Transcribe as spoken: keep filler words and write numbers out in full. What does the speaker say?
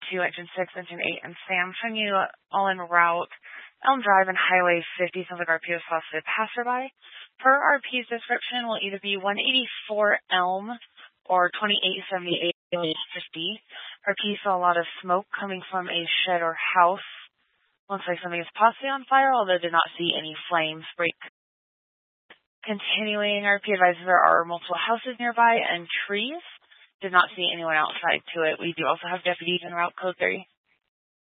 two, Engine six, Engine eight, and Sam showing you all en route. Elm Drive and Highway fifty sounds like R P was possibly a passerby. Per R P's description will either be one eighty-four Elm or twenty-eight seventy-eight fifty. R P saw a lot of smoke coming from a shed or house. Looks like something is possibly on fire, although did not see any flames break. Continuing, R P advises there are multiple houses nearby and trees. Did not see anyone outside to it. We do also have deputies en route, code three.